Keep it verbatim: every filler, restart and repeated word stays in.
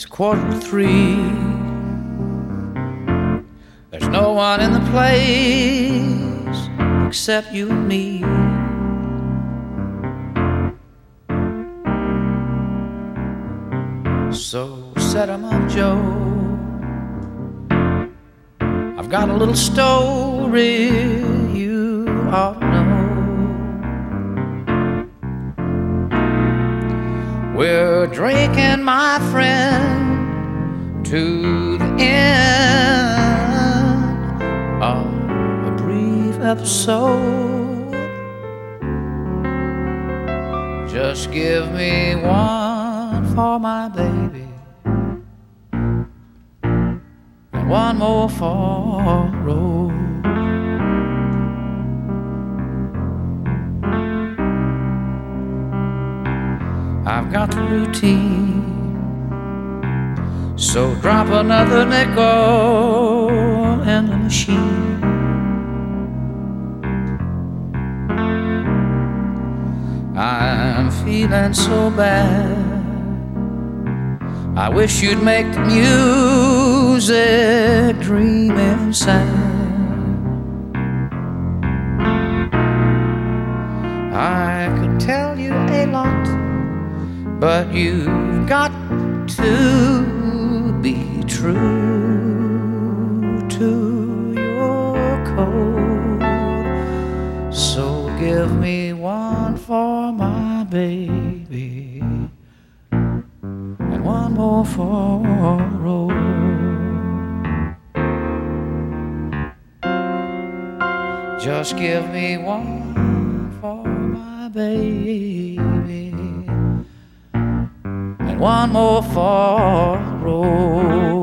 It's quarter to three. There's no one in the place except you and me. So set 'em up, Joe. I've got a little story you ought to know. We're drinking, my friend, to the end of a brief episode. Just give me one for my baby, and one more for Rose. I've got the routine, so drop another nickel in the machine. I'm feeling so bad, I wish you'd make the music dreaming sad. I could tell you a lot, but you've got to be true to your code. So give me one for my baby, and one more for Rose. Just give me one for my baby, and one more for Rose.